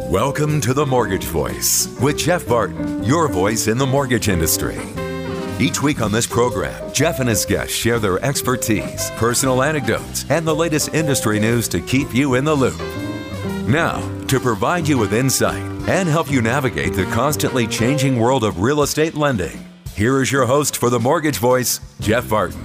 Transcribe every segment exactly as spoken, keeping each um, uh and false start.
Welcome to The Mortgage Voice with Jeff Barton, your voice in the mortgage industry. Each week on this program, Jeff and his guests share their expertise, personal anecdotes, and the latest industry news to keep you in the loop. Now, to provide you with insight and help you navigate the constantly changing world of real estate lending, here is your host for The Mortgage Voice, Jeff Barton.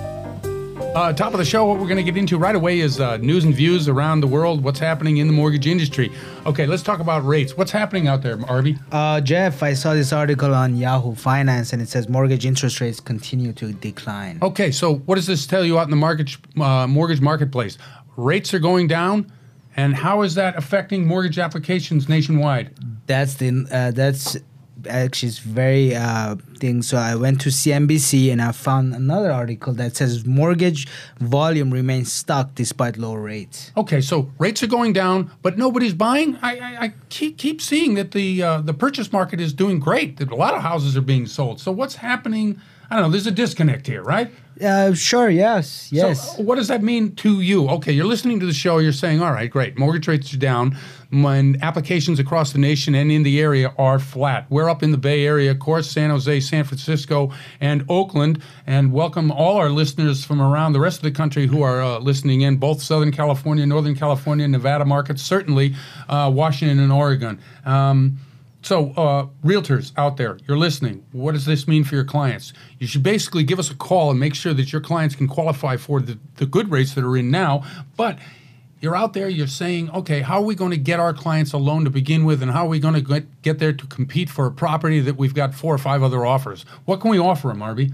Uh, top of the show, what we're going to get into right away is uh, news and views around the world, what's happening in the mortgage industry. Okay, let's talk about rates. What's happening out there, Arby? Uh, Jeff, I saw this article on Yahoo Finance, and it says mortgage interest rates continue to decline. Okay, so what does this tell you out in the mortgage, uh, mortgage marketplace? Rates are going down, and how is that affecting mortgage applications nationwide? That's the uh, that's actually it's very uh, thing. So I went to C N B C and I found another article that says mortgage volume remains stuck despite low rates. Okay, so rates are going down, but nobody's buying. I, I, I keep keep seeing that the uh, the purchase market is doing great. That a lot of houses are being sold. So what's happening? I don't know. There's a disconnect here, right? Uh, sure. Yes. Yes. So what does that mean to you? Okay, you're listening to the show. You're saying, all right, great. Mortgage rates are down. When applications across the nation and in the area are flat. We're up in the Bay Area, of course, San Jose, San Francisco, and Oakland. And welcome all our listeners from around the rest of the country who are uh, listening in, both Southern California, Northern California, Nevada markets, certainly uh, Washington and Oregon. Um, So, uh, realtors out there, you're listening. What does this mean for your clients? You should basically give us a call and make sure that your clients can qualify for the, the good rates that are in now. But you're out there, you're saying, okay, how are we going to get our clients a loan to begin with, and how are we going to get, get there to compete for a property that we've got four or five other offers? What can we offer them, Arby?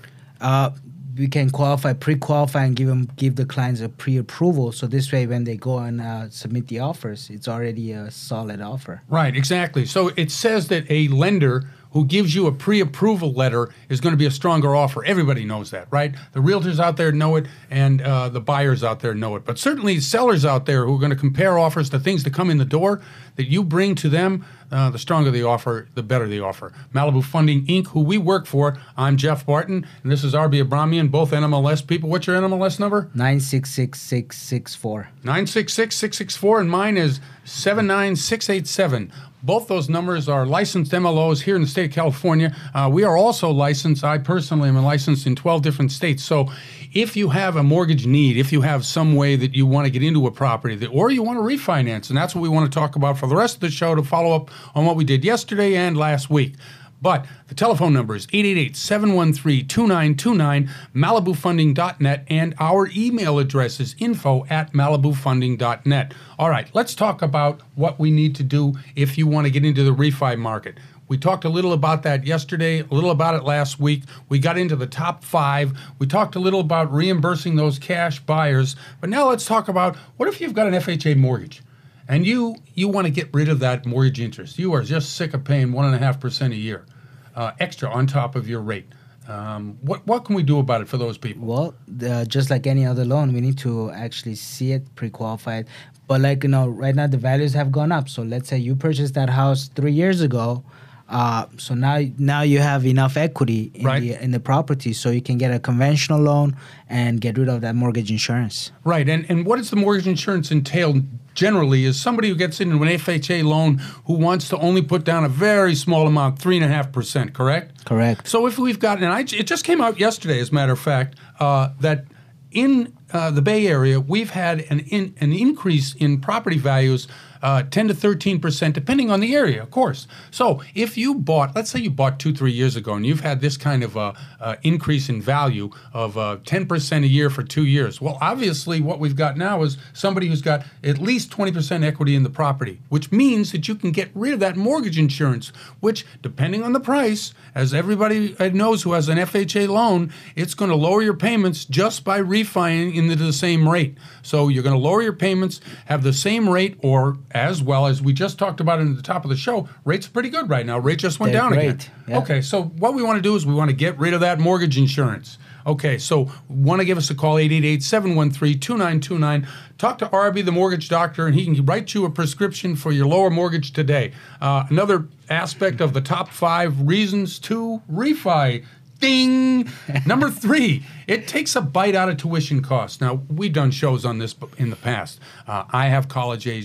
Uh, we can qualify, pre-qualify, and give them give the clients a pre-approval. So this way, when they go and uh, submit the offers, it's already a solid offer. Right, exactly. So it says that a lender who gives you a pre-approval letter is going to be a stronger offer. Everybody knows that, right? The realtors out there know it, and uh, the buyers out there know it. But certainly sellers out there who are going to compare offers to things that come in the door that you bring to them, uh, the stronger the offer, the better the offer. Malibu Funding, Incorporated, who we work for. I'm Jeff Barton, and this is Arby Abramian, both N M L S people. What's your N M L S number? nine six six six six four. nine six six six six four, and mine is seven nine six eight seven. Both those numbers are licensed M L Os here in the state of California. Uh, we are also licensed. I personally am licensed in twelve different states. So if you have a mortgage need, if you have some way that you want to get into a property, that, or you want to refinance, and that's what we want to talk about for the rest of the show to follow up on what we did yesterday and last week. But the telephone number is eight eight eight, seven one three, two nine two nine, malibu funding dot net, and our email address is info at malibu funding dot net. All right, let's talk about what we need to do if you want to get into the refi market. We talked a little about that yesterday, a little about it last week. We got into the top five. We talked a little about reimbursing those cash buyers. But now let's talk about, what if you've got an F H A mortgage? And you you want to get rid of that mortgage interest. You are just sick of paying one point five percent a year uh, extra on top of your rate. Um, what what can we do about it for those people? Well, uh, just like any other loan, we need to actually see it, pre-qualify it. But like, you know, right now the values have gone up. So let's say you purchased that house three years ago. Uh, so now now you have enough equity in, right. the, in the property, so you can get a conventional loan and get rid of that mortgage insurance. Right. And, and what does the mortgage insurance entail generally is somebody who gets into an F H A loan who wants to only put down a very small amount, three point five percent, correct? Correct. So if we've got, and I, it just came out yesterday, as a matter of fact, uh, that in uh, the Bay Area, we've had an in, an increase in property values Uh, ten to thirteen percent, depending on the area, of course. So if you bought, let's say you bought two, three years ago, and you've had this kind of uh, uh, increase in value of uh, ten percent a year for two years. Well, obviously, what we've got now is somebody who's got at least twenty percent equity in the property, which means that you can get rid of that mortgage insurance, which, depending on the price, as everybody knows who has an F H A loan, it's going to lower your payments just by refining into the same rate. So you're going to lower your payments, have the same rate, or as well as we just talked about in the top of the show, rates are pretty good right now. Rates just went They're down great. again. Yeah. Okay, so what we want to do is we want to get rid of that mortgage insurance. Okay, so want to give us a call, eight eight eight, seven one three, two nine two nine. Talk to Arby, the mortgage doctor, and he can write you a prescription for your lower mortgage today. Uh, another aspect of the top five reasons to refi. Ding! Number three, it takes a bite out of tuition costs. Now, we've done shows on this in the past. Uh, I have college-age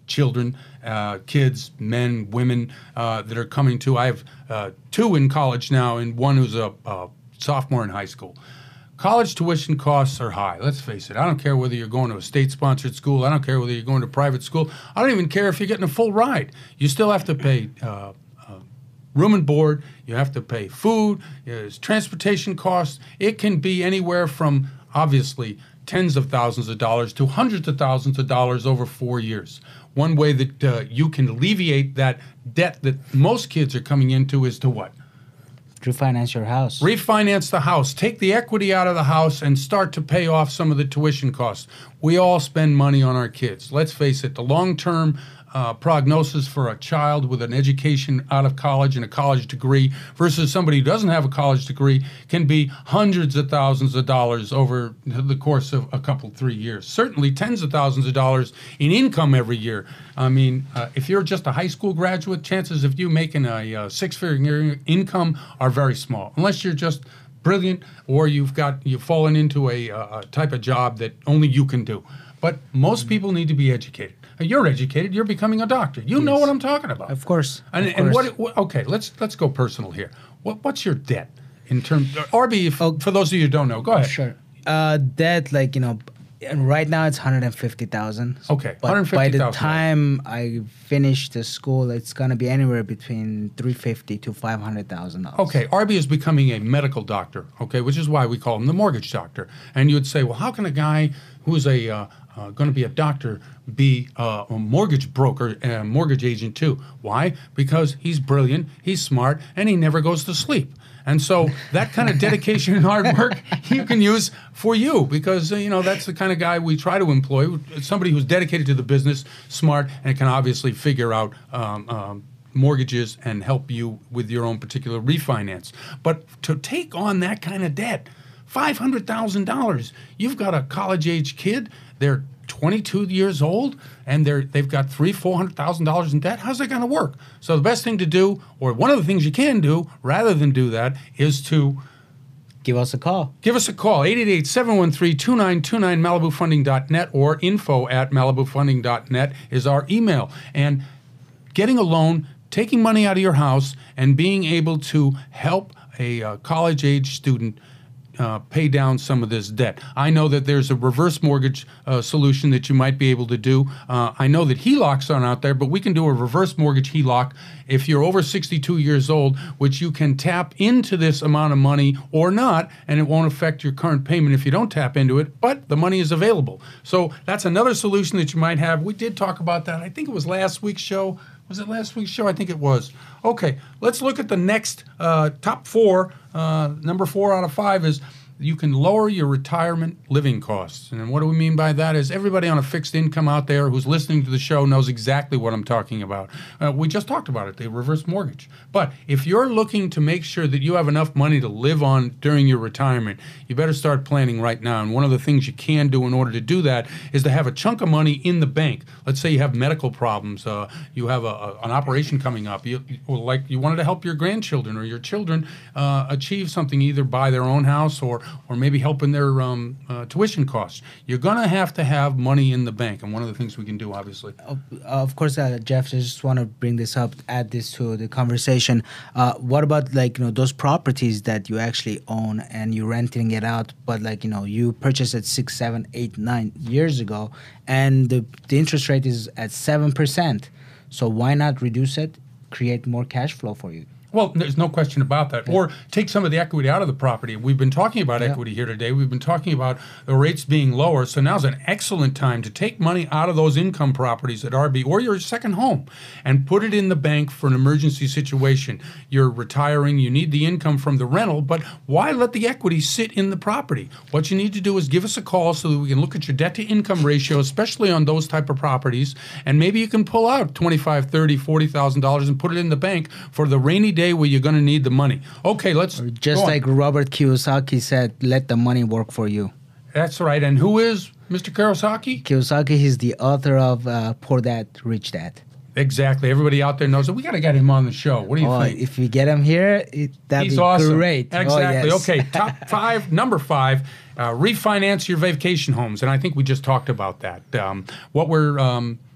children, uh, kids, men, women uh, that are coming to. I have uh, two in college now, and one who's a, a sophomore in high school. College tuition costs are high. Let's face it. I don't care whether you're going to a state-sponsored school. I don't care whether you're going to private school. I don't even care if you're getting a full ride. You still have to pay uh, uh, room and board. You have to pay food. There's transportation costs. It can be anywhere from, obviously, tens of thousands of dollars to hundreds of thousands of dollars over four years. One way that uh, you can alleviate that debt that most kids are coming into is to what? Refinance your house. Refinance the house. Take the equity out of the house and start to pay off some of the tuition costs. We all spend money on our kids. Let's face it, the long-term uh, prognosis for a child with an education out of college and a college degree versus somebody who doesn't have a college degree can be hundreds of thousands of dollars over the course of a couple, three years. Certainly tens of thousands of dollars in income every year. I mean, uh, if you're just a high school graduate, chances of you making a uh, six-figure income are very small, unless you're just brilliant or you've got you've fallen into a, a type of job that only you can do. But most people need to be educated. You're educated. You're becoming a doctor. You yes. know what I'm talking about. Of course. And, of and course. what, what? Okay, let's let's go personal here. What what's your debt in terms? R B, if, oh, for those of you who don't know, go ahead. Sure. Uh, debt, like you know. And right now it's one hundred fifty thousand. Okay, but one hundred fifty thousand. By the time I finish the school, it's gonna be anywhere between three hundred fifty to five hundred thousand dollars. Okay, R B is becoming a medical doctor. Okay, which is why we call him the mortgage doctor. And you would say, well, how can a guy who's a uh, uh, going to be a doctor be uh, a mortgage broker and a mortgage agent too? Why? Because he's brilliant, he's smart, and he never goes to sleep. And so that kind of dedication and hard work you can use for you because, uh, you know, that's the kind of guy we try to employ, somebody who's dedicated to the business, smart, and can obviously figure out um, um, mortgages and help you with your own particular refinance. But to take on that kind of debt, five hundred thousand dollars, you've got a college-age kid, they're twenty-two years old, and they're they've got three, four hundred thousand dollars in debt. How's that going to work? So the best thing to do, or one of the things you can do, rather than do that, is to give us a call. Give us a call, eight eight eight, seven one three, two nine two nine, Malibu Funding dot net, or info at Malibu Funding dot net is our email. And getting a loan, taking money out of your house, and being able to help a uh, college-age student Uh, pay down some of this debt. I know that there's a reverse mortgage uh, solution that you might be able to do. Uh, I know that H E L O Cs aren't out there, but we can do a reverse mortgage H E L O C if you're over sixty-two years old, which you can tap into this amount of money or not, and it won't affect your current payment if you don't tap into it, but the money is available. So that's another solution that you might have. We did talk about that. I think it was last week's show. Was it last week's show? I think it was. Okay, let's look at the next uh, top four. Uh, number four out of five is you can lower your retirement living costs. And what do we mean by that is everybody on a fixed income out there who's listening to the show knows exactly what I'm talking about. Uh, we just talked about it, the reverse mortgage. But if you're looking to make sure that you have enough money to live on during your retirement, you better start planning right now. And one of the things you can do in order to do that is to have a chunk of money in the bank. Let's say you have medical problems, uh, you have a, a, an operation coming up, you, or like you wanted to help your grandchildren or your children uh, achieve something, either buy their own house or or maybe helping their um, uh, tuition costs. You're going to have to have money in the bank, and one of the things we can do, obviously. Of, of course, uh, Jeff, I just want to bring this up, add this to the conversation. Uh, what about, like, you know, those properties that you actually own and you're renting it out, but, like, you know, you purchased it six, seven, eight, nine years ago, and the, the interest rate is at seven percent. So why not reduce it, create more cash flow for you? Well, there's no question about that. Yeah. Or take some of the equity out of the property. We've been talking about yeah. equity here today. We've been talking about the rates being lower. So now's an excellent time to take money out of those income properties at R B or your second home and put it in the bank for an emergency situation. You're retiring. You need the income from the rental, but why let the equity sit in the property? What you need to do is give us a call so that we can look at your debt-to-income ratio, especially on those type of properties, and maybe you can pull out twenty-five thousand dollars, thirty thousand dollars, forty thousand dollars and put it in the bank for the rainy day where you're going to need the money. Okay, let's or just like Robert Kiyosaki said, let the money work for you. That's right. And who is Mister Kiyosaki? Kiyosaki, he's the author of uh, Poor Dad, Rich Dad. Exactly. Everybody out there knows it. We got to get him on the show. What do you oh, think? If we get him here, it, that'd He's be awesome. great. Exactly. Oh, yes. Okay, top five. Number five, uh, refinance your vacation homes. And I think we just talked about that. Um, what we're... Um,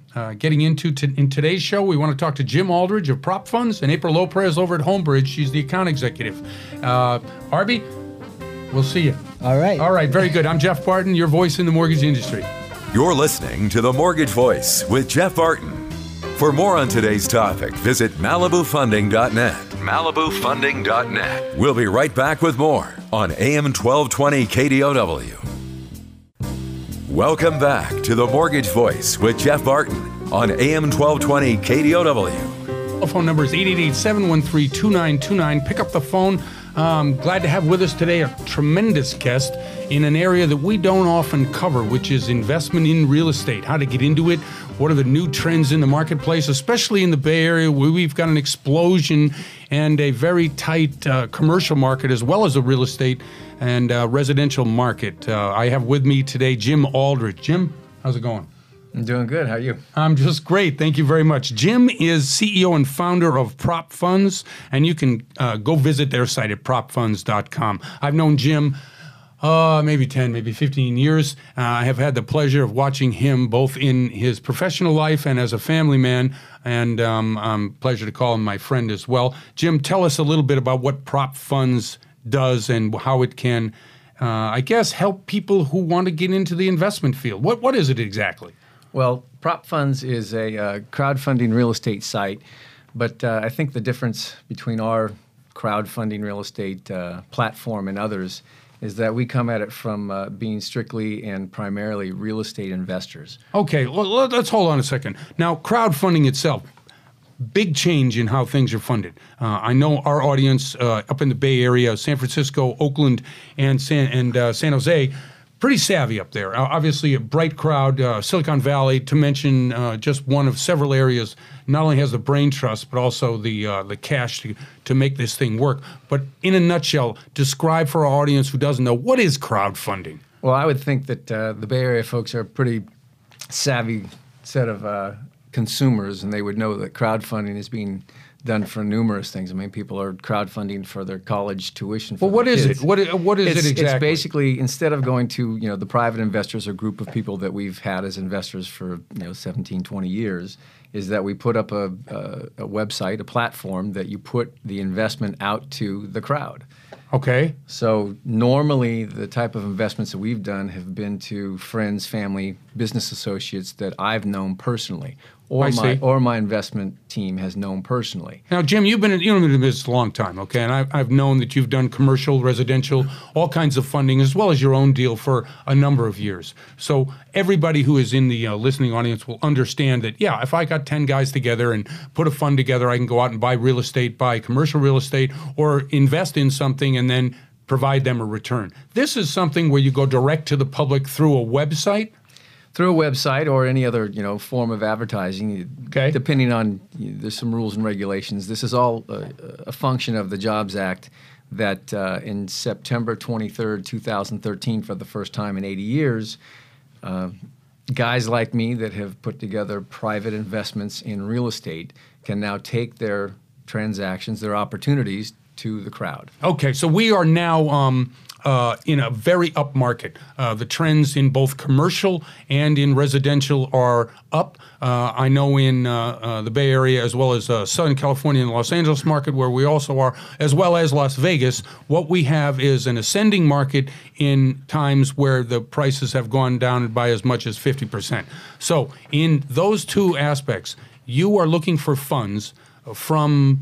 uh, getting into t- in today's show. We want to talk to Jim Aldridge of Prop Funds and April Lopez over at Homebridge. She's the account executive. Uh, Arby, we'll see you. All right. All right, very good. I'm Jeff Barton, your voice in the mortgage industry. You're listening to The Mortgage Voice with Jeff Barton. For more on today's topic, visit Malibu Funding dot net. Malibu Funding dot net. We'll be right back with more on A M twelve twenty K D O W. Welcome back to The Mortgage Voice with Jeff Barton on A M twelve twenty K D O W. Phone number is eight eight eight, seven one three, two nine two nine. Pick up the phone. Um, glad to have with us today a tremendous guest in an area that we don't often cover, which is investment in real estate, how to get into it, what are the new trends in the marketplace, especially in the Bay Area where we've got an explosion and a very tight uh, commercial market as well as a real estate and uh, residential market. Uh, I have with me today Jim Aldridge. Jim, how's it going? I'm doing good. How are you? I'm just great. Thank you very much. Jim is C E O and founder of Prop Funds, and you can uh, go visit their site at prop funds dot com. I've known Jim uh, maybe ten, maybe fifteen years. Uh, I have had the pleasure of watching him both in his professional life and as a family man, and um, um, pleasure to call him my friend as well. Jim, tell us a little bit about what Prop Funds does and how it can, uh, I guess, help people who want to get into the investment field. What What is it exactly? Well, Prop Funds is a uh, crowdfunding real estate site, but uh, I think the difference between our crowdfunding real estate uh, platform and others is that we come at it from uh, being strictly and primarily real estate investors. Okay, well, let's hold on a second. Now, crowdfunding itself, big change in how things are funded. Uh, I know our audience uh, up in the Bay Area, San Francisco, Oakland, and San, and uh, San Jose, pretty savvy up there. Uh, obviously, a bright crowd, uh, Silicon Valley, to mention uh, just one of several areas, not only has the brain trust, but also the uh, the cash to, to make this thing work. But in a nutshell, describe for our audience who doesn't know, what is crowdfunding? Well, I would think that uh, the Bay Area folks are a pretty savvy set of uh, consumers, and they would know that crowdfunding is being done for numerous things. I mean, people are crowdfunding for their college tuition. For well, what their is kids. it? What is, what is it's, it exactly? It's basically, instead of going to, you know, the private investors or group of people that we've had as investors for, you know, seventeen, twenty years, is that we put up a, a, a website, a platform that you put the investment out to the crowd. Okay. So normally the type of investments that we've done have been to friends, family, business associates that I've known personally, or I my see. or my investment team has known personally. Now, Jim, you've been in, you've been in business a long time, okay? And I've, I've known that you've done commercial, residential, all kinds of funding, as well as your own deal for a number of years. So everybody who is in the uh, listening audience will understand that, yeah, if I got ten guys together and put a fund together, I can go out and buy real estate, buy commercial real estate, or invest in something and then provide them a return. This is something where you go direct to the public through a website. Through a website or any other, you know, form of advertising, Okay. depending on, you know, there's some rules and regulations. This is all a, a function of the Jobs Act that uh, in September twenty-third, two thousand thirteen, for the first time in eighty years, uh, guys like me that have put together private investments in real estate can now take their transactions, their opportunities to the crowd. Okay, so we are now um, uh, in a very up market. Uh, the trends in both commercial and in residential are up. Uh, I know in uh, uh, the Bay Area, as well as uh, Southern California and the Los Angeles market, where we also are, as well as Las Vegas, what we have is an ascending market in times where the prices have gone down by as much as fifty percent. So in those two aspects, you are looking for funds from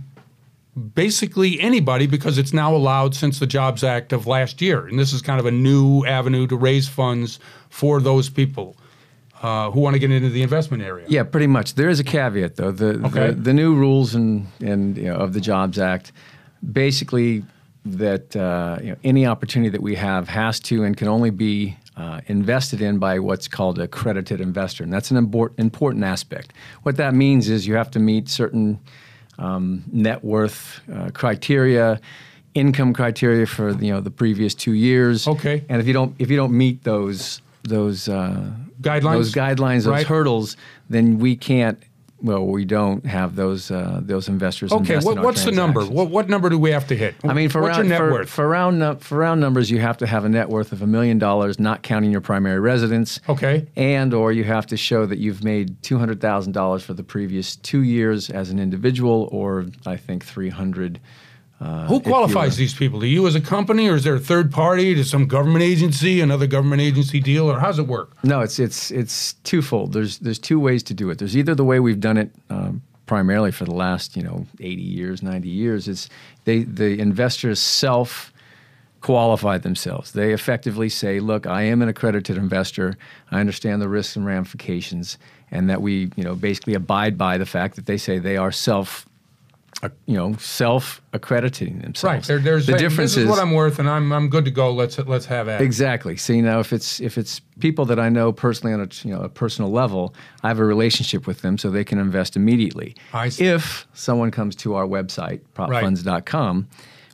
basically anybody, because it's now allowed since the Jobs Act of last year. And this is kind of a new avenue to raise funds for those people uh, who want to get into the investment area. Yeah, pretty much. There is a caveat, though. The Okay. the, the new rules and, and you know, of the Jobs Act, basically that uh, you know, any opportunity that we have has to and can only be uh, invested in by what's called a accredited investor. And that's an import, important aspect. What that means is you have to meet certain Um, net worth uh, criteria, income criteria for you know the previous two years. Okay. And if you don't if you don't meet those those uh, Guidelines? those guidelines, those Right. hurdles, then we can't well, we don't have those uh, those investors. Okay, invest what, in our what's the number? transactions. What, what number do we have to hit? I mean, for what's round, your net for, worth? for round nu- for round numbers, you have to have a net worth of a million dollars, not counting your primary residence. Okay. And or you have to show that you've made two hundred thousand dollars for the previous two years as an individual, or I think three hundred. Uh, Who qualifies these people? Do you as a company, or is there a third party? To some government agency, another government agency deal, or how's it work? No, it's it's it's twofold. There's there's two ways to do it. There's either the way we've done it um, primarily for the last you know eighty years, ninety years. It's they the investors self qualify themselves. They effectively say, "Look, I am an accredited investor. I understand the risks and ramifications," and that we you know basically abide by the fact that they say they are self. Uh, you know, self-accrediting themselves. Right. There, there's the hey, difference this is, is what I'm worth, and I'm I'm good to go. Let's let's have at it. exactly. So you know, if it's if it's people that I know personally on a you know a personal level, I have a relationship with them, so they can invest immediately. I see. If someone comes to our website, prop Right. funds dot com,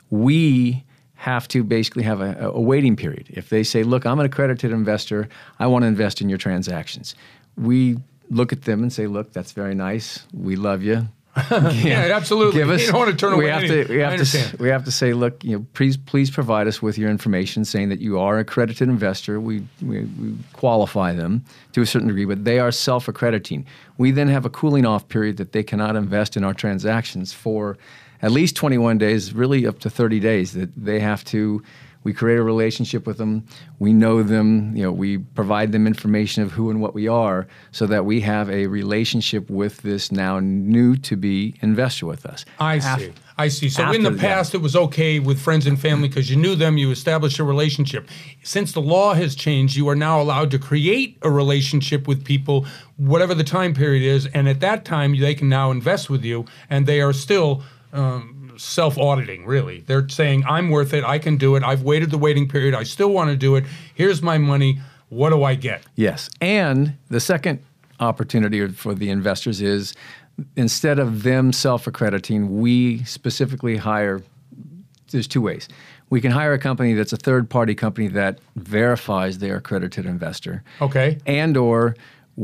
we have to basically have a, a waiting period. If they say, "Look, I'm an accredited investor. I want to invest in your transactions," we look at them and say, "Look, that's very nice. We love you." Yeah, absolutely. Give us, You don't want to turn we away have any- to, we I have to, understand. we have to say, look, you know, please, please provide us with your information, saying that you are an accredited investor. We, we, we qualify them to a certain degree, but they are self-accrediting. We then have a cooling off period that they cannot invest in our transactions for at least twenty-one days, really up to thirty days. That they have to. We create a relationship with them. We know them. You know, we provide them information of who and what we are, so that we have a relationship with this now new to be investor with us. I Af- see. I see. So in the after that. past, it was okay with friends and family because you knew them, you established a relationship. Since the law has changed, you are now allowed to create a relationship with people, whatever the time period is, and at that time, they can now invest with you, and they are still um, self-auditing, really. They're saying, I'm worth it, I can do it, I've waited the waiting period, I still want to do it, here's my money, what do I get? Yes. And the second opportunity for the investors is instead of them self-accrediting, we specifically hire, there's two ways. We can hire a company that's a third-party company that verifies they're accredited investor. Okay. And or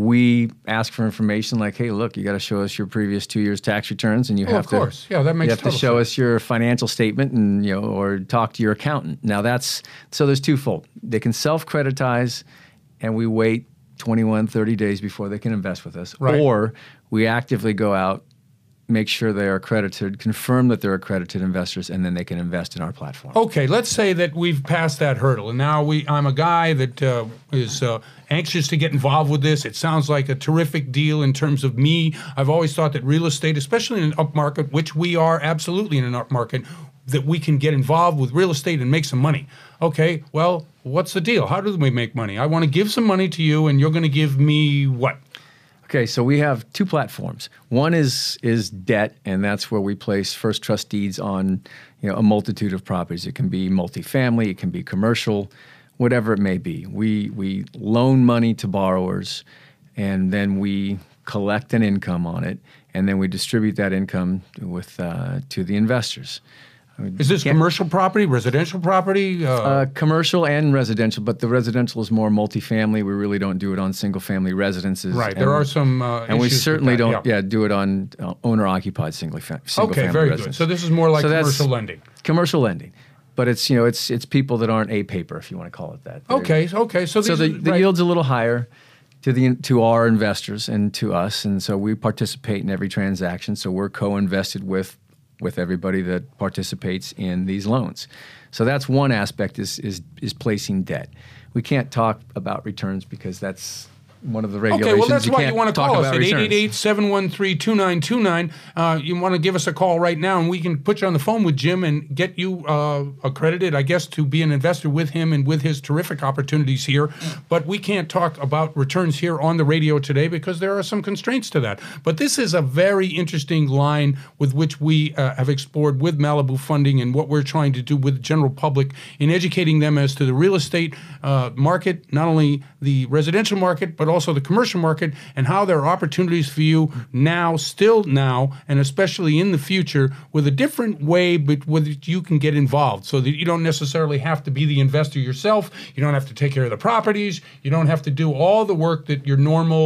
we ask for information like, hey, look, you got to show us your previous two years tax returns, and you Oh, have of to, course. Yeah, that makes you have to total show sense. us your financial statement, and you know, or talk to your accountant. Now that's so there's twofold. They can self-creditize, and we wait twenty-one, thirty days before they can invest with us, Right. or we actively go out, make sure they are accredited, confirm that they're accredited investors, and then they can invest in our platform. Okay, let's say that we've passed that hurdle, and now we I'm a guy that uh, is uh, anxious to get involved with this. It sounds like a terrific deal in terms of me. I've always thought that real estate, especially in an up market, which we are absolutely in an up market, that we can get involved with real estate and make some money. Okay, well, what's the deal? How do we make money? I want to give some money to you, and you're going to give me what? Okay, so we have two platforms. One is is debt, and that's where we place first trust deeds on you know a multitude of properties. It can be multifamily, it can be commercial, whatever it may be. We we loan money to borrowers, and then we collect an income on it, and then we distribute that income with uh, to the investors. Is this Can't- commercial property, residential property? Uh, Uh, commercial and residential, but the residential is more multifamily. We really don't do it on single-family residences. right, And- there are some uh, and we issues with certainly that, don't, yeah. do it on uh, owner-occupied single, fa- single Okay, family very good. residence. So this is more like So that's commercial lending. Commercial lending, but it's you know it's it's people that aren't a paper, if you want to call it that. They're- Okay, okay. So, So these the, are- the right. yield's a little higher to the to our investors and to us, and so we participate in every transaction. So we're co-invested with with everybody that participates in these loans. So that's one aspect is is is placing debt. We can't talk about returns because that's one of the regulations. Okay, well, that's why can't you want to talk call us about at eight returns. eight eight, seven one three, two nine two nine. Uh, you want to give us a call right now, and we can put you on the phone with Jim and get you uh, accredited, I guess, to be an investor with him and with his terrific opportunities here. But we can't talk about returns here on the radio today because there are some constraints to that. But this is a very interesting line with which we uh, have explored with Malibu Funding and what we're trying to do with the general public in educating them as to the real estate uh, market, not only the residential market, but also the commercial market, and how there are opportunities for you now, still now, and especially in the future with a different way but with which you can get involved so that you don't necessarily have to be the investor yourself. You don't have to take care of the properties. You don't have to do all the work that your normal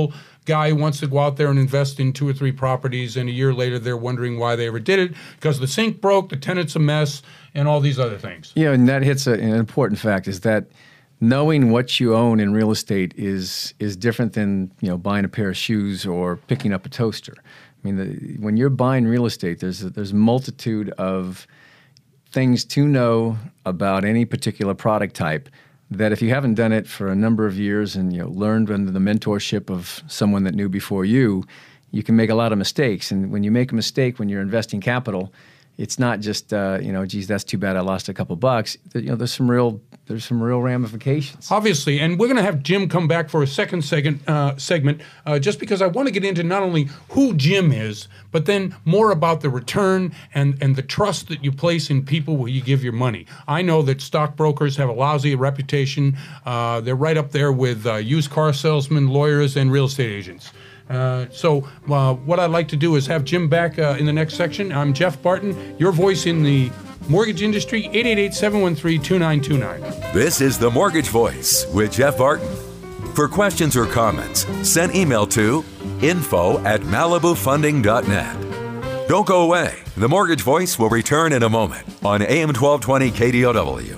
guy who wants to go out there and invest in two or three properties, and a year later they're wondering why they ever did it, because the sink broke, the tenant's a mess, and all these other things. Yeah, and that hits a, an important fact, is that knowing what you own in real estate is is different than, you know, buying a pair of shoes or picking up a toaster. I mean, the, when you're buying real estate, there's a, there's a multitude of things to know about any particular product type that if you haven't done it for a number of years and, you know, learned under the mentorship of someone that knew before you, you can make a lot of mistakes. And when you make a mistake when you're investing capital, it's not just, uh, you know, geez, that's too bad I lost a couple bucks. You know, there's some real there's some real ramifications. Obviously, and we're going to have Jim come back for a second segment, uh, segment uh, just because I want to get into not only who Jim is, but then more about the return and, and the trust that you place in people where you give your money. I know that stockbrokers have a lousy reputation. Uh, they're right up there with uh, used car salesmen, lawyers, and real estate agents. Uh, so uh, what I'd like to do is have Jim back uh, in the next section. I'm Jeff Barton, your voice in the mortgage industry, eight eight eight, seven one three, two nine two nine. This is The Mortgage Voice with Jeff Barton. For questions or comments, send email to info at malibu funding dot net. Don't go away. The Mortgage Voice will return in a moment on A M twelve twenty K D O W.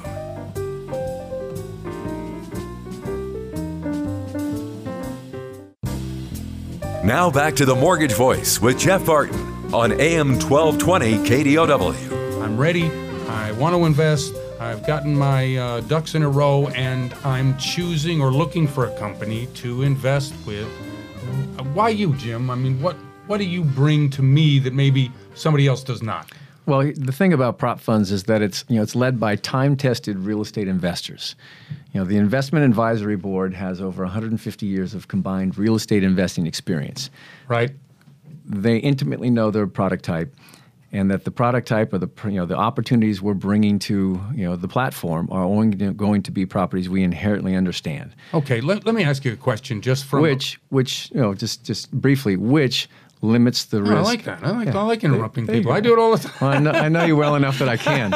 Now back to The Mortgage Voice with Jeff Barton on A M twelve twenty K D O W. I'm ready. I want to invest. I've gotten my uh, ducks in a row, and I'm choosing or looking for a company to invest with. Uh, why you, Jim? I mean, what what do you bring to me that maybe somebody else does not? Well, the thing about prop funds is that it's, you know, it's led by time-tested real estate investors. You know, the Investment Advisory Board has over one hundred fifty years of combined real estate investing experience. Right. They intimately know their product type, and that the product type or the, you know, the opportunities we're bringing to, you know, the platform are only going to be properties we inherently understand. Okay, let, let me ask you a question just from which which you know just just briefly which limits the Oh, risk. I like that. I like, Yeah. I like interrupting There you people. go. I do it all the time. Well, I know, I know you well enough that I can.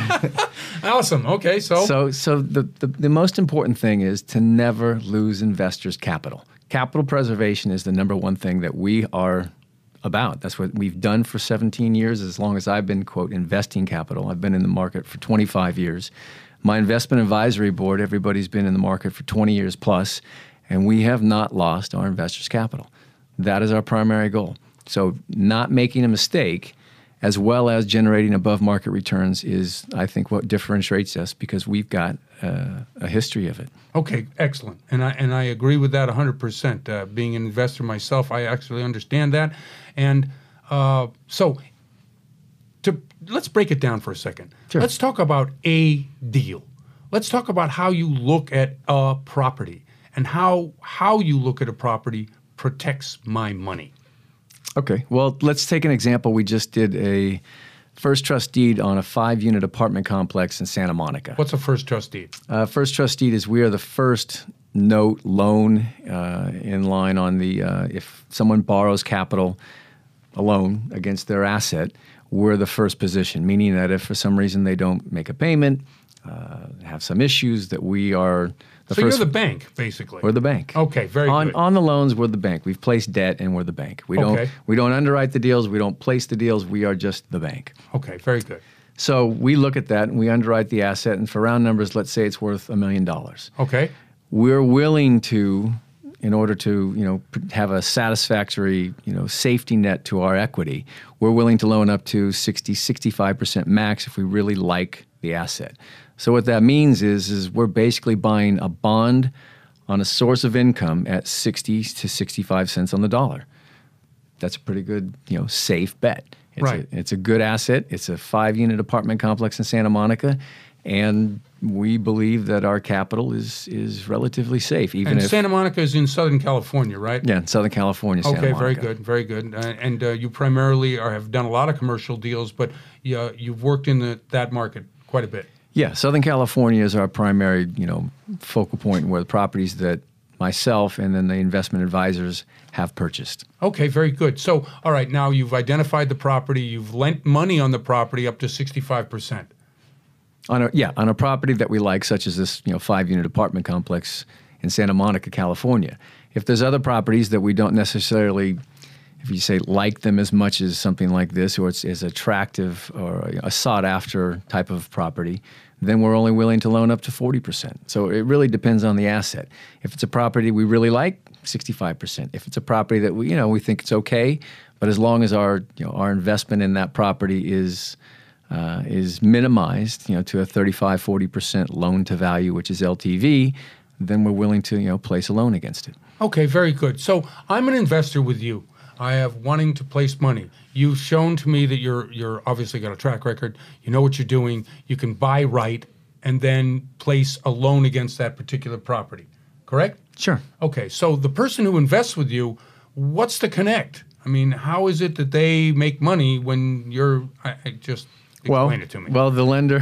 Awesome. Okay, so, So, so the, the, the most important thing is to never lose investors' capital. Capital preservation is the number one thing that we are about. That's what we've done for seventeen years, as long as I've been, quote, investing capital. I've been in the market for twenty-five years. My investment advisory board, everybody's been in the market for twenty years plus, and we have not lost our investors' capital. That is our primary goal. So not making a mistake, as well as generating above market returns, is, I think, what differentiates us, because we've got uh, a history of it. okay, excellent. And I and I agree with that one hundred percent. Uh, being an investor myself, I actually understand that. And uh, so to let's break it down for a second. Sure. Let's talk about a deal. Let's talk about how you look at a property and how how you look at a property protects my money. Okay. Well, let's take an example. We just did a first trust deed on a five-unit apartment complex in Santa Monica. What's a first trust deed? Uh, first trust deed is we are the first note loan uh, in line on the, uh, if someone borrows capital, a loan against their asset, we're the first position, meaning that if for some reason they don't make a payment, uh, have some issues, that we are the So first. you're the bank, basically. We're the bank. Okay, very on, good. On the loans, we're the bank. We've placed debt, and we're the bank. We don't Okay. we don't underwrite the deals. We don't place the deals. We are just the bank. Okay, very good. So we look at that and we underwrite the asset, and for round numbers, let's say it's worth a million dollars. Okay. We're willing to, in order to, you know, pr- have a satisfactory, you know, safety net to our equity, we're willing to loan up to sixty, sixty-five percent max if we really like the asset. So what that means is, is we're basically buying a bond on a source of income at sixty to sixty-five cents on the dollar. That's a pretty good, you know, safe bet. It's Right. A, it's a good asset. It's a five-unit apartment complex in Santa Monica, and we believe that our capital is is relatively safe, even And if Santa Monica is in Southern California, right? yeah, in Southern California. Santa Okay, very Monica. good, very good. Uh, and uh, you primarily are, have done a lot of commercial deals, but you, uh, you've worked in the, that market quite a bit. Yeah, Southern California is our primary, you know, focal point where the properties that myself and then the investment advisors have purchased. Okay, very good. So, all right, now you've identified the property, you've lent money on the property up to sixty-five percent. On a yeah, on a property that we like, such as this, you know, five-unit apartment complex in Santa Monica, California. if there's other properties that we don't necessarily, if you say like them as much as something like this, or it's as attractive or a sought after type of property, then we're only willing to loan up to forty percent. So it really depends on the asset. If it's a property we really like, sixty-five percent. If it's a property that we, you know, we think it's okay, but as long as our, you know, our investment in that property is uh, is minimized, you know, to a thirty-five, forty percent loan to value, which is L T V, then we're willing to, you know, place a loan against it. Okay, very good. So I'm an investor with you. I have wanting to place money. You've shown to me that you're you're obviously got a track record. You know what you're doing. You can buy right and then place a loan against that particular property. Correct? Sure. Okay. So the person who invests with you, what's the connect? I mean, how is it that they make money when you're? I, I just explain well, it to me. Well, the lender,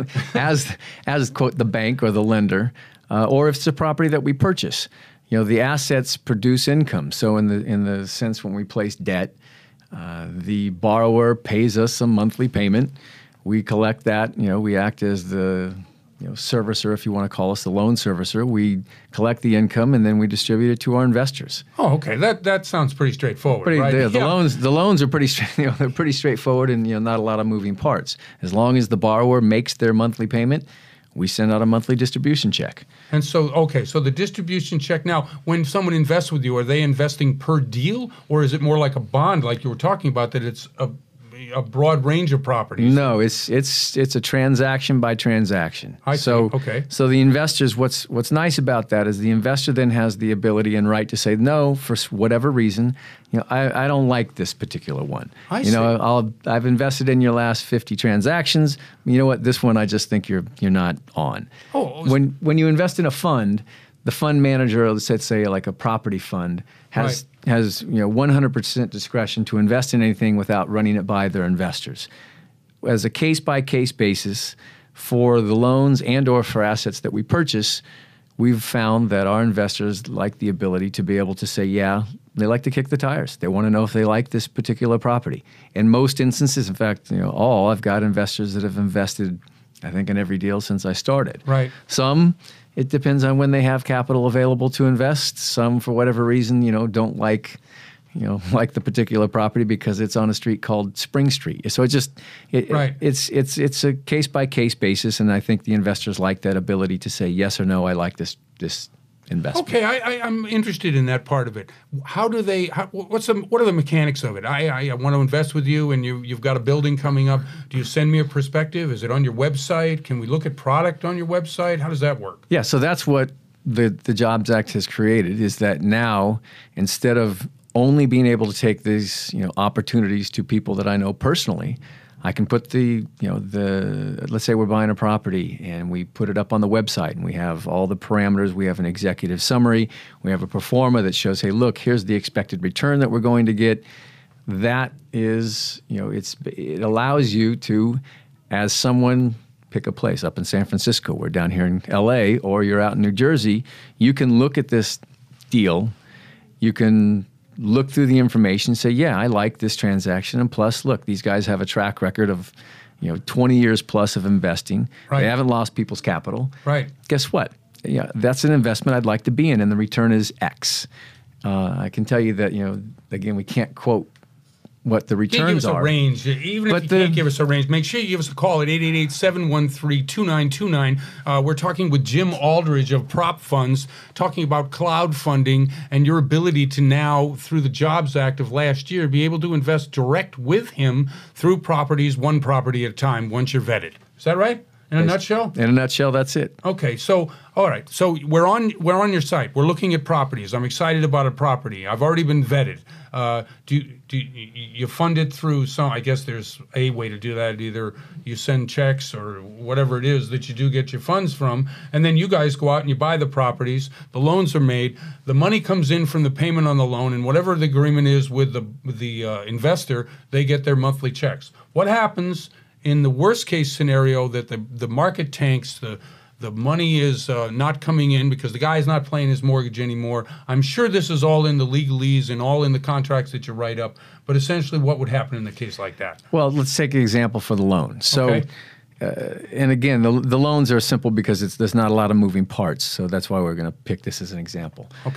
as as quote the bank or the lender, uh, or if it's a property that we purchase. You know, the assets produce income. So in the in the sense when we place debt, uh, the borrower pays us a monthly payment. We collect that. You know, we act as the you know servicer, if you want to call us the loan servicer. We collect the income and then we distribute it to our investors. Oh, okay. That that sounds pretty straightforward, Pretty, right? the, the Yeah. loans the loans are pretty straight, you know, they're pretty straightforward and you know not a lot of moving parts. As long as the borrower makes their monthly payment, we send out a monthly distribution check. And so, okay, so the distribution check now, when someone invests with you, are they investing per deal, or is it more like a bond, like you were talking about, that it's a, a broad range of properties? No, it's it's it's a transaction by transaction. I see. So, Okay. So the investors, what's what's nice about that is the investor then has the ability and right to say no for s- whatever reason. You know, I, I don't like this particular one. I you know, see. I'll I've invested in your last fifty transactions. You know what? This one I just think you're you're not on. Oh, when when you invest in a fund, the fund manager, let's say like a property fund, has has you know one hundred percent discretion to invest in anything without running it by their investors. As a case by case basis, for the loans and or for assets that we purchase, we've found that our investors like the ability to be able to say, yeah, they like to kick the tires. They want to know if they like this particular property. In most instances, in fact, you know, all I've got investors that have invested, I think, in every deal since I started. Right. Some, it depends on when they have capital available to invest. Some, for whatever reason, you know, don't like, you know, like the particular property because it's on a street called Spring Street. So it just, it, Right. it's it's it's a case by case basis, and I think the investors like that ability to say yes or no. I like this this investment. Okay, I, I, I'm interested in that part of it. How do they? How, what's the? What are the mechanics of it? I, I want to invest with you, and you you've got a building coming up. Do you send me a perspective? Is it on your website? Can we look at product on your website? How does that work? Yeah, so that's what the the Jobs Act has created. Is that now instead of only being able to take these you know opportunities to people that I know personally, I can put the, you know, the, let's say we're buying a property and we put it up on the website and we have all the parameters. We have an executive summary. We have a pro forma that shows, hey, look, here's the expected return that we're going to get. That is, you know, it's it allows you to, as someone, pick a place up in San Francisco, we're down here in L A, or you're out in New Jersey, you can look at this deal. You can look through the information, say, yeah, I like this transaction, and plus, look, these guys have a track record of, you know, twenty years plus of investing. Right. They haven't lost people's capital. Right. Guess what? Yeah, that's an investment I'd like to be in, and the return is X. Uh, I can tell you that, you know, again, we can't quote what the Can you give returns us a are. range? Even But if you the- can't give us a range, make sure you give us a call at eight eight eight, seven one three, two nine two nine. Uh, we're talking with Jim Aldridge of Prop Funds, talking about cloud funding and your ability to now, through the Jobs Act of last year, be able to invest direct with him through properties, one property at a time, once you're vetted. Is that right? In a nutshell? In a nutshell, that's it. Okay, so all right, so we're on we're on your site. We're looking at properties. I'm excited about a property. I've already been vetted. Uh, do do you you fund it through some? I guess there's a way to do that. Either you send checks or whatever it is that you do get your funds from, and then you guys go out and you buy the properties. The loans are made. The money comes in from the payment on the loan, and whatever the agreement is with the with the uh, investor, they get their monthly checks. What happens in the worst case scenario that the, the market tanks, the the money is uh, not coming in because the guy's not paying his mortgage anymore? I'm sure this is all in the legalese and all in the contracts that you write up, but essentially what would happen in a case like that? Well, let's take an example for the loan. So, Okay. uh, and again, the, the loans are simple because it's, there's not a lot of moving parts, so that's why we're going to pick this as an example. Okay?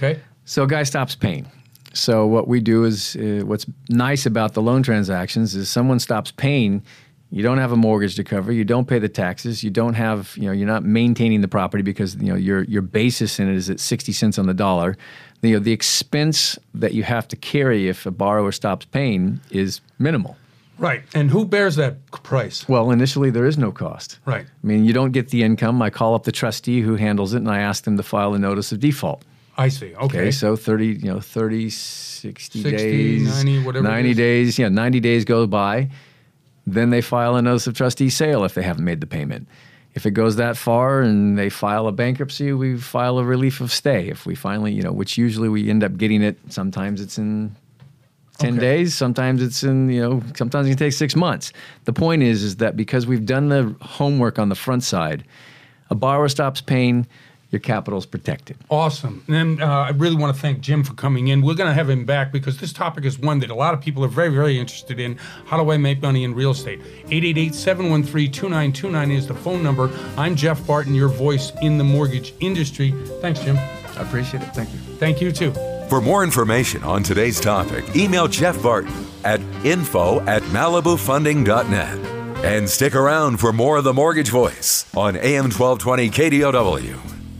So a guy stops paying. So what we do is, uh, what's nice about the loan transactions is someone stops paying, you don't have a mortgage to cover, you don't pay the taxes, you don't have, you know, you're not maintaining the property because, you know, your your basis in it is at sixty cents on the dollar. The, you know, the expense that you have to carry if a borrower stops paying is minimal. Right. And who bears that price? Well, initially there is no cost. Right. I mean, you don't get the income. I call up the trustee who handles it and I ask them to file a notice of default. I see. Okay. Okay, so thirty, you know, thirty, sixty, sixty, days, ninety, whatever it ninety is. days, yeah, ninety days go by. Then they file a notice of trustee sale if they haven't made the payment. If it goes that far and they file a bankruptcy, we file a relief of stay. If we finally, you know, which usually we end up getting it, sometimes it's in ten Okay. days, sometimes it's in, you know, sometimes it can take six months. The point is, is that because we've done the homework on the front side, a borrower stops paying, your capital is protected. Awesome. And then uh, I really want to thank Jim for coming in. We're going to have him back because this topic is one that a lot of people are very, very interested in. How do I make money in real estate? eight eight eight, seven one three, two nine two nine is the phone number. I'm Jeff Barton, your voice in the mortgage industry. Thanks, Jim. I appreciate it. Thank you. Thank you, too. For more information on today's topic, email Jeff Barton at info at malibu funding dot net. And stick around for more of The Mortgage Voice on A M twelve twenty K D O W.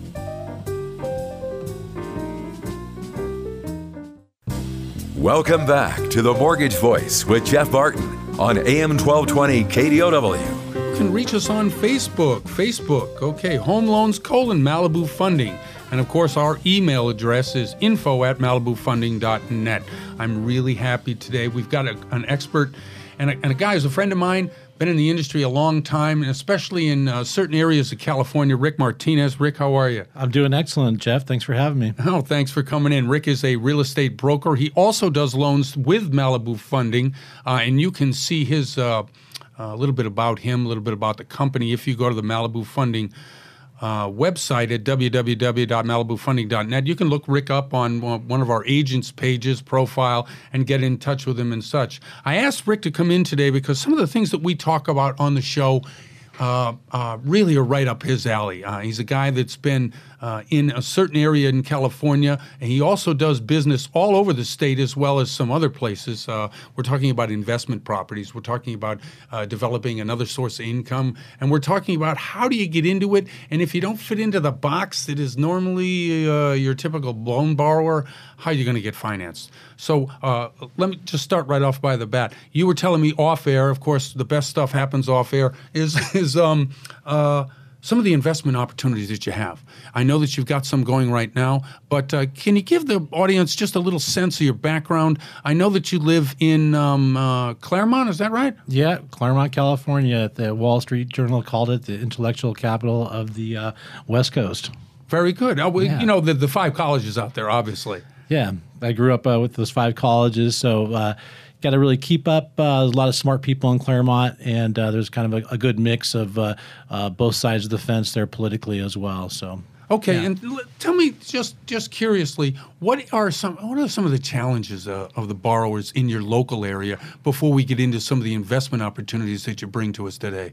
Welcome back to The Mortgage Voice with Jeff Barton on A M twelve twenty K D O W. You can reach us on Facebook. Facebook, okay, Home Loans colon Malibu Funding. And of course, our email address is info at malibu funding dot net. I'm really happy today. We've got a, an expert and a, and a guy who's a friend of mine, been in the industry a long time, and especially in uh, certain areas of California. Rick Martinez. Rick, how are you? I'm doing excellent, Jeff. Thanks for having me. Oh, thanks for coming in. Rick is a real estate broker. He also does loans with Malibu Funding, uh, and you can see his uh, a little bit about him, a little bit about the company if you go to the Malibu Funding uh, website at w w w dot malibu funding dot net. You can look Rick up on one of our agents' pages, profile, and get in touch with him and such. I asked Rick to come in today because some of the things that we talk about on the show Uh, uh, really are right up his alley. Uh, he's a guy that's been uh, in a certain area in California, and he also does business all over the state as well as some other places. Uh, we're talking about investment properties. We're talking about uh, developing another source of income, and we're talking about how do you get into it, and if you don't fit into the box that is normally uh, your typical loan borrower, how are you going to get financed? So uh, let me just start right off by the bat. You were telling me off air, of course, the best stuff happens off air, is, is um, uh, some of the investment opportunities that you have. I know that you've got some going right now, but uh, can you give the audience just a little sense of your background? I know that you live in um, uh, Claremont, is that right? Yeah, Claremont, California. The Wall Street Journal called it the intellectual capital of the uh, West Coast. Very good. Uh, well, Yeah. You know, the, the five colleges out there, obviously. Yeah, I grew up uh, with those five colleges, so uh, got to really keep up. Uh, there's a lot of smart people in Claremont, and uh, there's kind of a, a good mix of uh, uh, both sides of the fence there politically as well. So Okay, yeah. and l- tell me just just curiously, what are some what are some of the challenges uh, of the borrowers in your local area before we get into some of the investment opportunities that you bring to us today?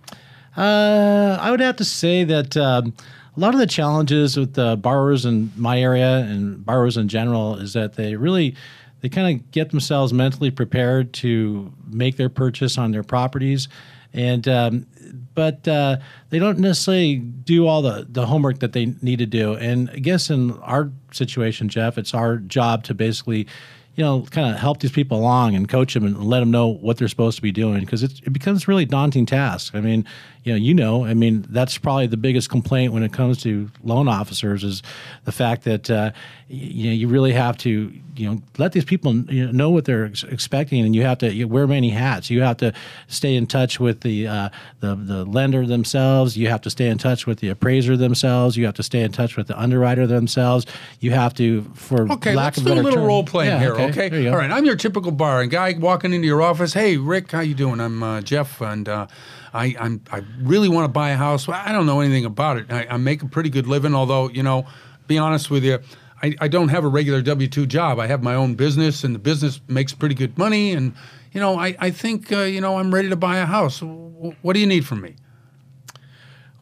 Uh, I would have to say that um, a lot of the challenges with the borrowers in my area and borrowers in general is that they really they kind of get themselves mentally prepared to make their purchase on their properties, and um, but uh, they don't necessarily do all the, the homework that they need to do. And I guess in our situation, Jeff, it's our job to basically, you know, kind of help these people along and coach them and let them know what they're supposed to be doing, because it becomes a really daunting task. I mean, you know, you know, I mean, that's probably the biggest complaint when it comes to loan officers is the fact that, uh, you know, you really have to, you know, let these people you know, know what they're ex- expecting, and you have to you wear many hats. You have to stay in touch with the, uh, the the lender themselves. You have to stay in touch with the appraiser themselves. You have to stay in touch with the underwriter themselves. You have to, for Okay, lack let's of do a a better little term- role playing Yeah, here, okay? okay? There you go. All right, I'm your typical borrower. Guy walking into your office, hey, Rick, how you doing? I'm uh, Jeff, and uh, I I'm, I really want to buy a house. Well, I don't know anything about it. I, I make a pretty good living, although, you know, be honest with you, I, I don't have a regular W two job. I have my own business, and the business makes pretty good money, and, you know, I, I think, uh, you know, I'm ready to buy a house. W- What do you need from me?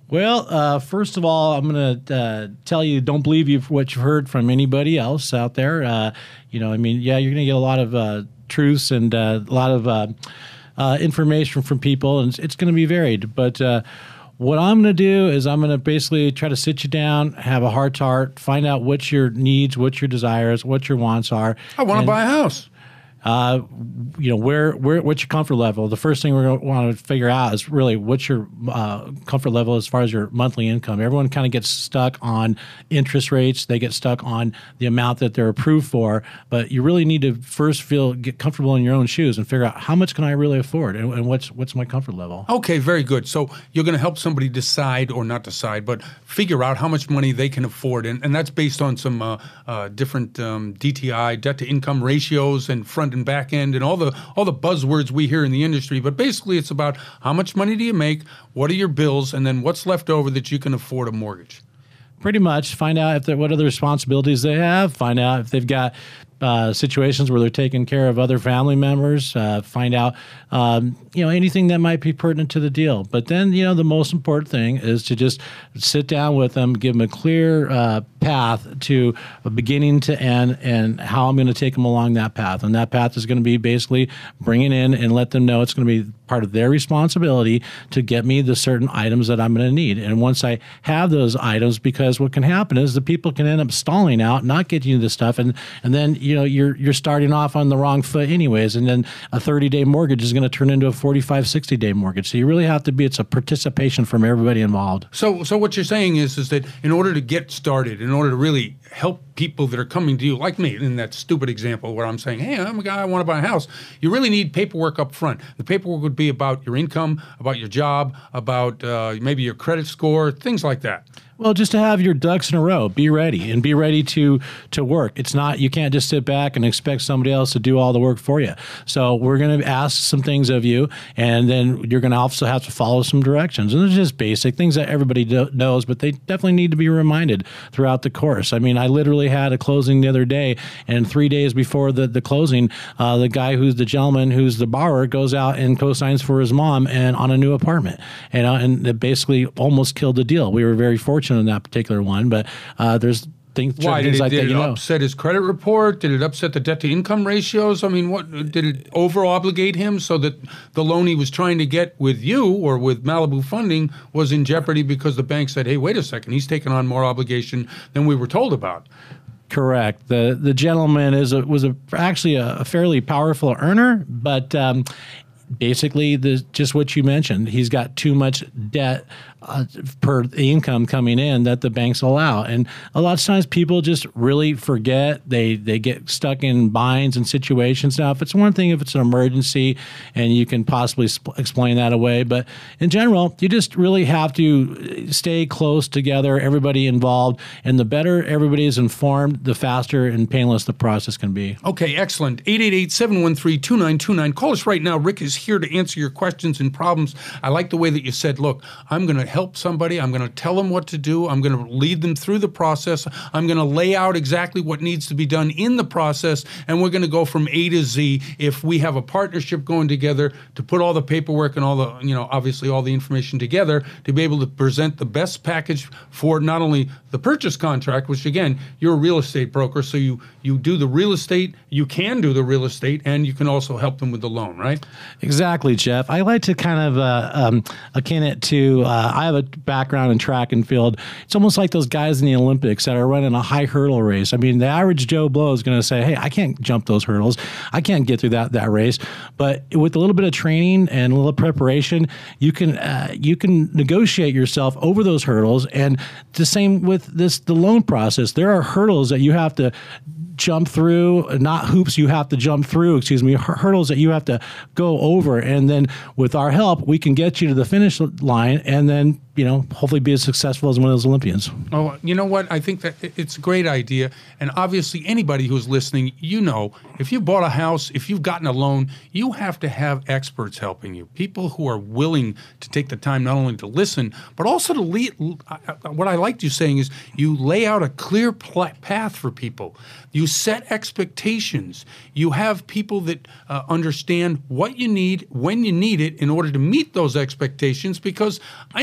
Well, uh, first of all, I'm going to uh, tell you, don't believe you what you've heard from anybody else out there. Uh, you know, I mean, yeah, you're going to get a lot of uh, truths and uh, a lot of uh, uh, information from people, and it's, it's going to be varied. But uh, what I'm going to do is I'm going to basically try to sit you down, have a heart to heart, find out what your needs, what your desires, what your wants are. I want to buy a house. Uh, you know, where, where, what's your comfort level? The first thing we're going to want to figure out is really what's your uh, comfort level as far as your monthly income. Everyone kind of gets stuck on interest rates. They get stuck on the amount that they're approved for. But you really need to first feel get comfortable in your own shoes and figure out how much can I really afford and, and what's what's my comfort level. Okay, very good. So you're going to help somebody decide or not decide, but figure out how much money they can afford, and, and that's based on some uh, uh, different um, D T I, debt to income ratios, and front and back end, and all the all the buzzwords we hear in the industry. But basically, it's about how much money do you make, what are your bills, and then what's left over that you can afford a mortgage. Pretty much. Find out if they're, what other responsibilities they have. Find out if they've got uh, situations where they're taking care of other family members. Uh, find out, um, you know, anything that might be pertinent to the deal. But then, you know, the most important thing is to just sit down with them, give them a clear uh, path to a beginning to end, and how I'm going to take them along that path. And that path is going to be basically bringing in and let them know it's going to be part of their responsibility to get me the certain items that I'm going to need. And once I have those items, because what can happen is the people can end up stalling out, not getting you the stuff, and and then you know you're you're starting off on the wrong foot anyways, and then a thirty-day mortgage is going to turn into a forty-five, sixty-day mortgage. So you really have to be, it's a participation from everybody involved. So so what you're saying is is that in order to get started, in order to really help people that are coming to you, like me, in that stupid example where I'm saying, hey, I'm a guy, I want to buy a house, you really need paperwork up front. The paperwork would be about your income, about your job, about uh, maybe your credit score, things like that. Well, just to have your ducks in a row, be ready and be ready to to work. It's not, you can't just sit back and expect somebody else to do all the work for you. So we're going to ask some things of you, and then you're going to also have to follow some directions. And it's just basic things that everybody do- knows, but they definitely need to be reminded throughout the course. I mean, I literally had a closing the other day, and three days before the, the closing, uh, the guy who's the gentleman, who's the borrower, goes out and co-signs for his mom and on a new apartment. And, uh, and it basically almost killed the deal. We were very fortunate in that particular one, but uh, there's things, Why, things did it, like did that. it You know, upset his credit report? Did it upset the debt to income ratios? I mean, what did it over obligate him so that the loan he was trying to get with you or with Malibu Funding was in jeopardy because the bank said, hey, wait a second, he's taking on more obligation than we were told about? Correct. The the gentleman is a, was a, actually a, a fairly powerful earner, but um, basically the just what you mentioned, he's got too much debt uh, per income coming in that the banks allow. And a lot of times people just really forget. They they get stuck in binds and situations. Now, if it's one thing, if it's an emergency and you can possibly sp- explain that away, but in general, you just really have to stay close together, everybody involved, and the better everybody is informed, the faster and painless the process can be. Okay, excellent. eight eight eight, seven one three, two nine two nine. Call us right now. Rick is here to answer your questions and problems. I like the way that you said, look, I'm going to help somebody. I'm going to tell them what to do. I'm going to lead them through the process. I'm going to lay out exactly what needs to be done in the process, and we're going to go from A to Z. If we have a partnership going together to put all the paperwork and all the, you know, obviously all the information together to be able to present the best package for not only the purchase contract, which again, you're a real estate broker, so you, you do the real estate, you can do the real estate, and you can also help them with the loan, right? Exactly, Jeff. I like to kind of uh, um, akin it to, uh, I have a background in track and field. It's almost like those guys in the Olympics that are running a high hurdle race. I mean, the average Joe Blow is going to say, hey, I can't jump those hurdles. I can't get through that that race. But with a little bit of training and a little preparation, you can uh, you can negotiate yourself over those hurdles. And the same with this, the loan process. There are hurdles that you have to jump through, not hoops you have to jump through, excuse me, hurdles that you have to go over. And then with our help, we can get you to the finish line and then, you know, hopefully be as successful as one of those Olympians. Oh, you know what? I think that it's a great idea. And obviously anybody who's listening, you know, if you bought a house, if you've gotten a loan, you have to have experts helping you. People who are willing to take the time not only to listen, but also to lead. What I liked you saying is you lay out a clear pl- path for people. You set expectations. You have people that uh, understand what you need, when you need it in order to meet those expectations, because I know a lot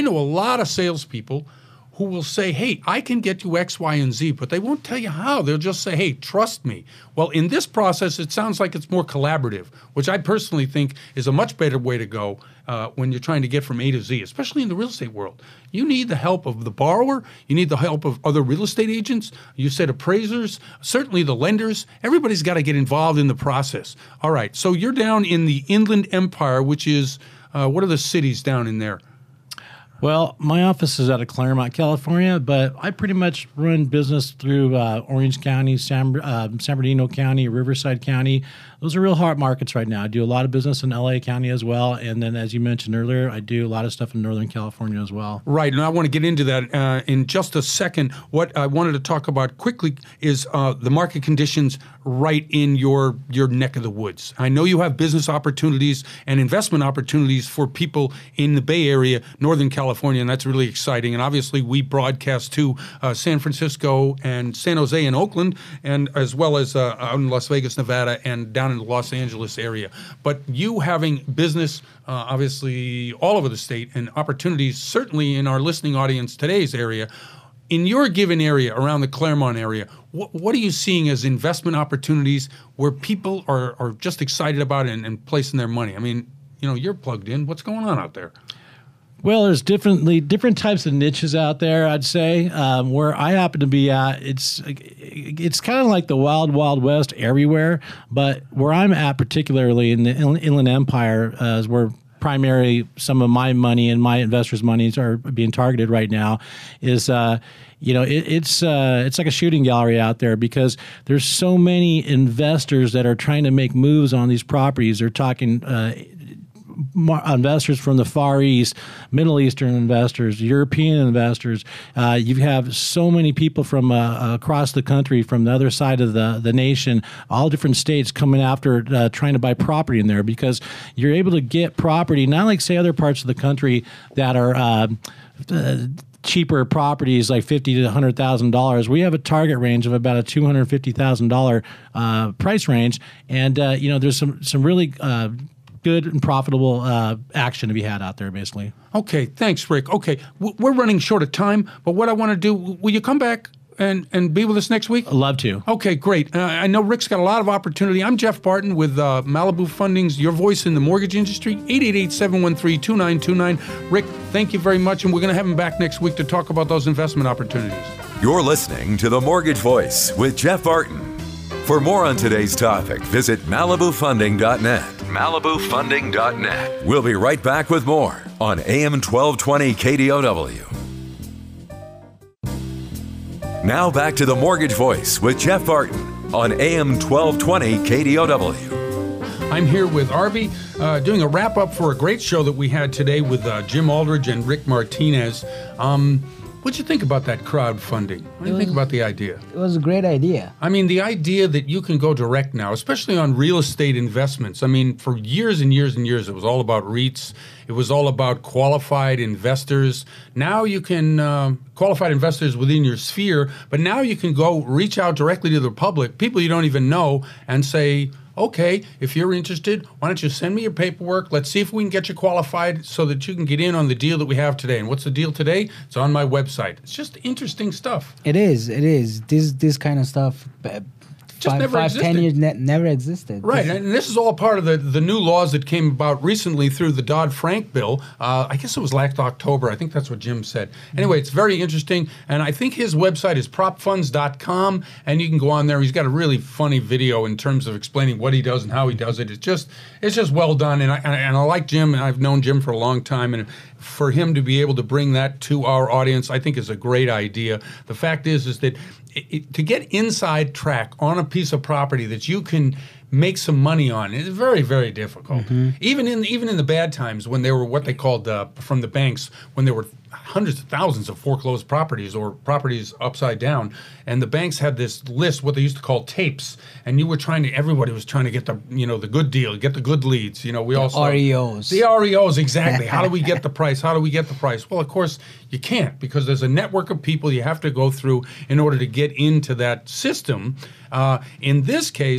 lot of salespeople who will say, hey, I can get you X, Y, and Z, but they won't tell you how. They'll just say, hey, trust me. Well, in this process, it sounds like it's more collaborative, which I personally think is a much better way to go uh, when you're trying to get from A to Z, especially in the real estate world. You need the help of the borrower. You need the help of other real estate agents. You said appraisers, certainly the lenders. Everybody's got to get involved in the process. All right, so you're down in the Inland Empire, which is, uh, what are the cities down in there? Well, my office is out of Claremont, California, but I pretty much run business through uh, Orange County, San, uh, San Bernardino County, Riverside County. Those are real hot markets right now. I do a lot of business in L A County as well. And then, as you mentioned earlier, I do a lot of stuff in Northern California as well. Right, and I want to get into that uh, in just a second. What I wanted to talk about quickly is uh, the market conditions right in your, your neck of the woods. I know you have business opportunities and investment opportunities for people in the Bay Area, Northern California, and that's really exciting. And obviously, we broadcast to uh, San Francisco and San Jose and Oakland, and as well as uh, out in Las Vegas, Nevada, and down in the Los Angeles area. But you having business, uh, obviously, all over the state, and opportunities certainly in our listening audience today's area, in your given area, around the Claremont area, what, what are you seeing as investment opportunities where people are, are just excited about it and, and placing their money? I mean, you know, you're plugged in. What's going on out there? Well, there's differently different types of niches out there. I'd say um, where I happen to be at, it's it's kind of like the wild, wild west everywhere. But where I'm at, particularly in the Inland Empire, uh, is where primary some of my money and my investors' monies are being targeted right now. Is uh, you know, it, it's uh, it's like a shooting gallery out there because there's so many investors that are trying to make moves on these properties. They're talking. Uh, investors from the Far East, Middle Eastern investors, European investors. Uh, you have so many people from uh, across the country, from the other side of the, the nation, all different states coming after uh, trying to buy property in there because you're able to get property, not like, say, other parts of the country that are uh, uh, cheaper properties like fifty to one hundred thousand dollars. We have a target range of about a two hundred fifty thousand dollars uh, price range. And, uh, you know, there's some, some really uh, good and profitable uh, action to be had out there, basically. Okay, thanks, Rick. Okay, w- we're running short of time, but what I want to do, will you come back and, and be with us next week? I'd love to. Okay, great. Uh, I know Rick's got a lot of opportunity. I'm Jeff Barton with uh, Malibu Funding's Your Voice in the Mortgage Industry, eight eight eight, seven one three, two nine two nine. Rick, thank you very much, and we're going to have him back next week to talk about those investment opportunities. You're listening to The Mortgage Voice with Jeff Barton. For more on today's topic, visit Malibu Funding dot net. Malibu Funding dot net. We'll be right back with more on A M twelve twenty K D O W. Now back to The Mortgage Voice with Jeff Barton on A M twelve twenty K D O W. I'm here with Arby, uh, doing a wrap-up for a great show that we had today with uh, Jim Aldridge and Rick Martinez. Um, What'd you think about that crowdfunding? What do you think about the idea? It was a great idea. I mean, the idea that you can go direct now, especially on real estate investments. I mean, for years and years and years, it was all about REITs. It was all about qualified investors. Now you can, uh, qualified investors within your sphere, but now you can go reach out directly to the public, people you don't even know, and say, okay, if you're interested, why don't you send me your paperwork? Let's see if we can get you qualified so that you can get in on the deal that we have today. And what's the deal today? It's on my website. It's just interesting stuff. It is. It is. This this kind of stuff. Uh, Just five, never five, existed. ten years ne- never existed. Right, This- and this is all part of the, the new laws that came about recently through the Dodd-Frank bill. Uh, I guess it was last October. I think that's what Jim said. Anyway, it's very interesting, and I think his website is prop funds dot com, and you can go on there. He's got a really funny video in terms of explaining what he does and how he does it. It's just it's just well done, and I, and I, and I like Jim, and I've known Jim for a long time, and for him to be able to bring that to our audience, I think is a great idea. The fact is, is that it, it, to get inside track on a piece of property that you can make some money on is very, very difficult. Mm-hmm. Even in even in the bad times when there were what they called uh, from the banks, when there were hundreds of thousands of foreclosed properties or properties upside down, and the banks had this list, what they used to call tapes, and you were trying to, everybody was trying to get the, you know, the good deal, get the good leads. You know, we The also R E Os. The R E Os, exactly. How do we get the price? How do we get the price? Well, of course, you can't, because there's a network of people you have to go through in order to get into that system. Uh, in this case,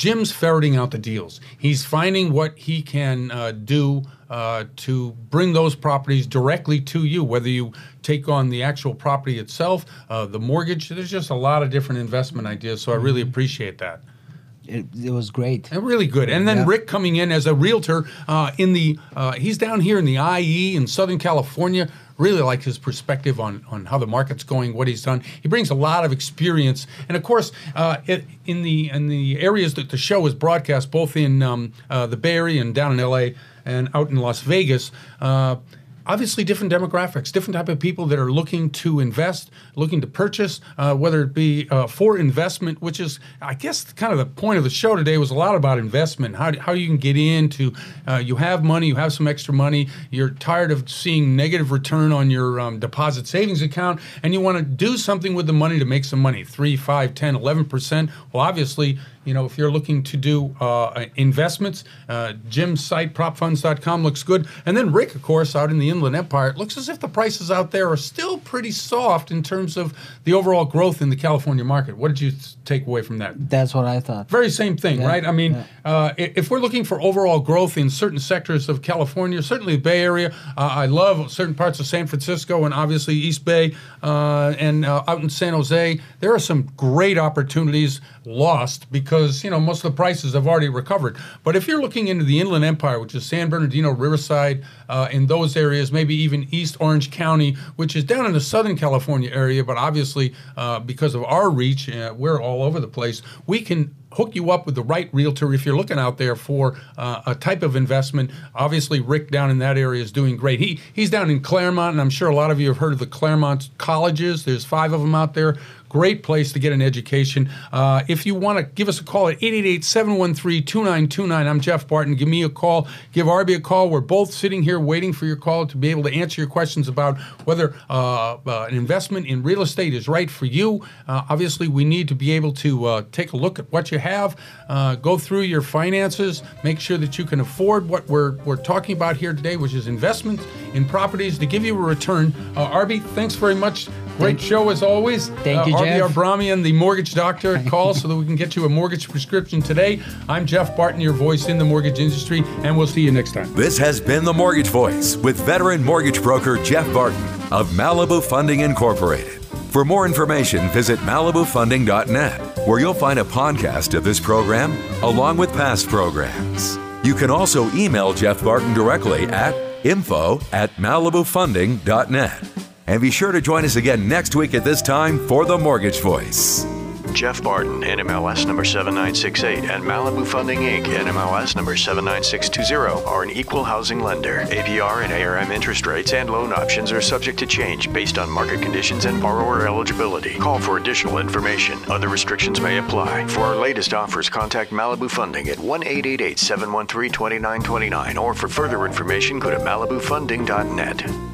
Jim's ferreting out the deals. He's finding what he can uh, do uh, to bring those properties directly to you, whether you take on the actual property itself, uh, the mortgage. There's just a lot of different investment ideas, so I really appreciate that. It, it was great. And really good. And then Yeah. Rick coming in as a realtor uh, in the, uh, he's down here in the I E in Southern California. Really like his perspective on, on how the market's going, what he's done. He brings a lot of experience. And of course, uh, it, in the in the areas that the show is broadcast, both in um, uh, the Bay Area and down in L A and out in Las Vegas, uh, obviously different demographics, different type of people that are looking to invest, looking to purchase, uh, whether it be uh, for investment, which is, I guess, kind of the point of the show today was a lot about investment, how, how you can get into, uh, you have money, you have some extra money, you're tired of seeing negative return on your um, deposit savings account, and you want to do something with the money to make some money, three, five, ten, eleven percent. Well, obviously, you know, if you're looking to do uh, investments, uh, Jim's site, prop funds dot com, looks good. And then Rick, of course, out in the Inland Empire, it looks as if the prices out there are still pretty soft in terms of the overall growth in the California market. What did you th- take away from that? That's what I thought. Very same thing, Yeah, right? I mean, yeah. uh, i- if we're looking for overall growth in certain sectors of California, certainly the Bay Area, uh, I love certain parts of San Francisco and obviously East Bay uh, and uh, out in San Jose, there are some great opportunities lost because, you know, most of the prices have already recovered. But if you're looking into the Inland Empire, which is San Bernardino, Riverside, uh, in those areas, maybe even East Orange County, which is down in the Southern California area, but obviously uh, because of our reach, uh, we're all over the place, we can hook you up with the right realtor if you're looking out there for uh, a type of investment. Obviously, Rick down in that area is doing great. He He's down in Claremont, and I'm sure a lot of you have heard of the Claremont colleges. There's five of them out there. Great place to get an education. Uh, if you want to give us a call at eight eight eight, seven one three, two nine two nine, I'm Jeff Barton. Give me a call. Give Arby a call. We're both sitting here waiting for your call to be able to answer your questions about whether uh, uh, an investment in real estate is right for you. Uh, obviously, we need to be able to uh, take a look at what you have, uh, go through your finances, make sure that you can afford what we're, we're talking about here today, which is investments in properties to give you a return. Uh, Arby, thanks very much. Great Thank- show as always. Thank you, uh, Arby Jeff. Abramian, the mortgage doctor, call so that we can get you a mortgage prescription today. I'm Jeff Barton, your voice in the mortgage industry, and we'll see you next time. This has been The Mortgage Voice with veteran mortgage broker Jeff Barton of Malibu Funding Incorporated. For more information, visit malibu funding dot net, where you'll find a podcast of this program along with past programs. You can also email Jeff Barton directly at info at malibu funding dot net. And be sure to join us again next week at this time for The Mortgage Voice. Jeff Barton, N M L S number seven nine six eight, and Malibu Funding Incorporated, N M L S number seven nine six two zero, are an equal housing lender. A P R and A R M interest rates and loan options are subject to change based on market conditions and borrower eligibility. Call for additional information. Other restrictions may apply. For our latest offers, contact Malibu Funding at one eight eight eight, seven one three, two nine two nine, or for further information, go to malibu funding dot net.